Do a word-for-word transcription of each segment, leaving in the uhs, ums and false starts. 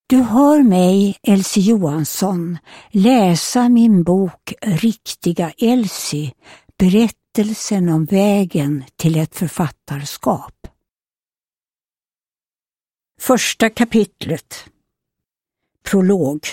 Du hör mig, Elsie Johansson, läsa min bok Riktiga Elsie, berättelsen om vägen till ett författarskap. Första kapitlet. Prolog.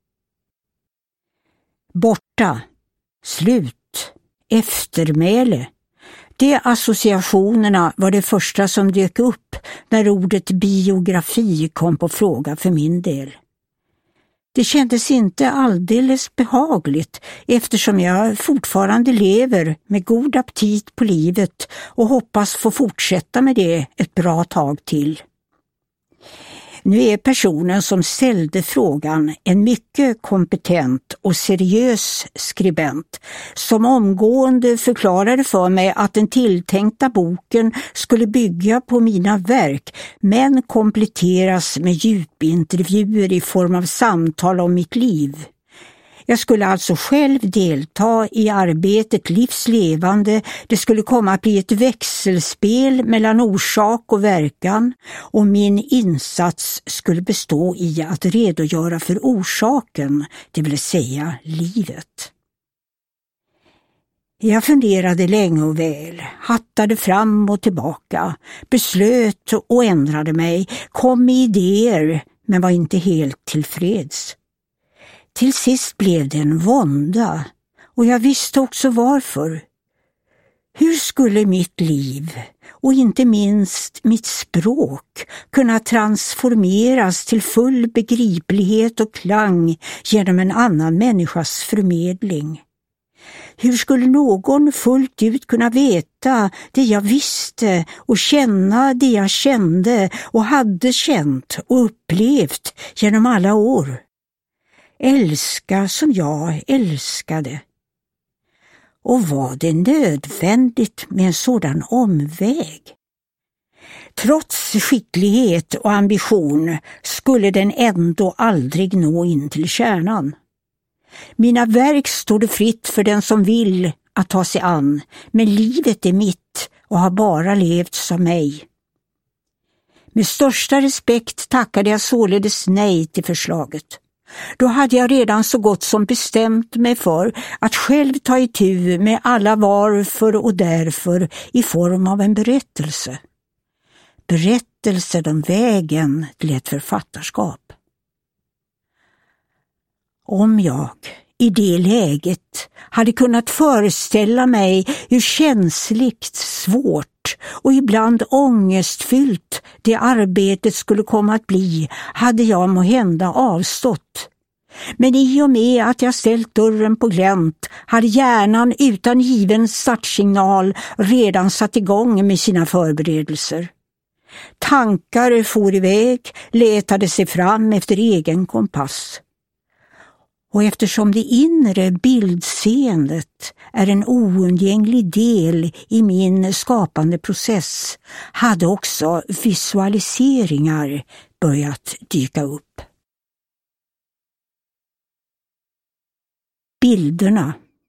Borta, slut, eftermäle. De associationerna var det första som dök upp när ordet biografi kom på fråga för min del. Det kändes inte alldeles behagligt eftersom jag fortfarande lever med god aptit på livet och hoppas få fortsätta med det ett bra tag till. Nu är personen som ställde frågan en mycket kompetent och seriös skribent som omgående förklarade för mig att den tilltänkta boken skulle bygga på mina verk men kompletteras med djupintervjuer i form av samtal om mitt liv. Jag skulle alltså själv delta i arbetet livslevande. Det skulle komma att bli ett växelspel mellan orsak och verkan och min insats skulle bestå i att redogöra för orsaken, det vill säga livet. Jag funderade länge och väl, hattade fram och tillbaka, beslöt och ändrade mig, kom med idéer men var inte helt tillfreds. Till sist blev det en vånda och jag visste också varför. Hur skulle mitt liv och inte minst mitt språk kunna transformeras till full begriplighet och klang genom en annan människas förmedling? Hur skulle någon fullt ut kunna veta det jag visste och känna det jag kände och hade känt och upplevt genom alla år? Älska som jag älskade. Och var det nödvändigt med en sådan omväg? Trots skicklighet och ambition skulle den ändå aldrig nå in till kärnan. Mina verk står det fritt för den som vill att ta sig an, men livet är mitt och har bara levts av mig. Med största respekt tackade jag således nej till förslaget. Då hade jag redan så gott som bestämt mig för att själv ta itu med alla varför och därför i form av en berättelse. Berättelsen om vägen till ett författarskap. Om jag i det läget hade kunnat föreställa mig hur känsligt, svårt och ibland ångestfyllt det arbetet skulle komma att bli, hade jag måhända avstått. Men i och med att jag ställt dörren på glänt hade hjärnan utan given startsignal redan satt igång med sina förberedelser. Tankar for iväg, letade sig fram efter egen kompass. Och eftersom det inre bildseendet är en oundgänglig del i min skapande process hade också visualiseringar börjat dyka upp. Bilderna.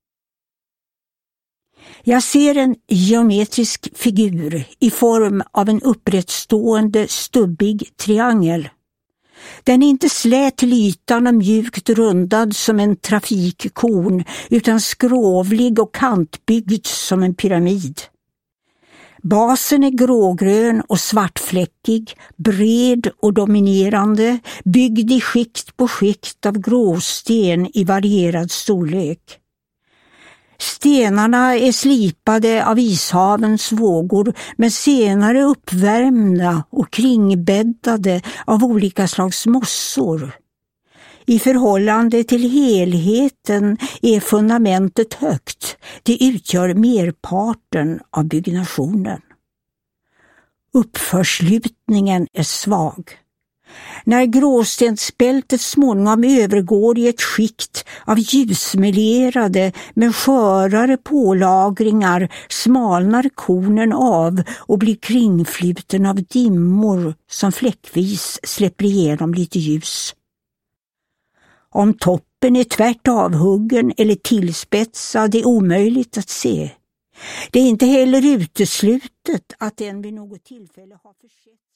Jag ser en geometrisk figur i form av en upprättstående stubbig triangel. Den är inte slät till ytan och mjukt rundad som en trafikkon utan skrovlig och kantbyggd som en pyramid. Basen är grågrön och svartfläckig, bred och dominerande, byggd i skikt på skikt av gråsten i varierad storlek. Stenarna är slipade av ishavens vågor men senare uppvärmda och kringbäddade av olika slags mossor. I förhållande till helheten är fundamentet högt. Det utgör merparten av byggnationen. Uppförslutningen är svag. När gråstensbältet småningom övergår i ett skikt av ljusmelerade men skörare pålagringar smalnar konen av och blir kringfluten av dimmor som fläckvis släpper igenom lite ljus. Om toppen är tvärt avhuggen eller tillspetsad är omöjligt att se. Det är inte heller uteslutet att den vid något tillfälle har försett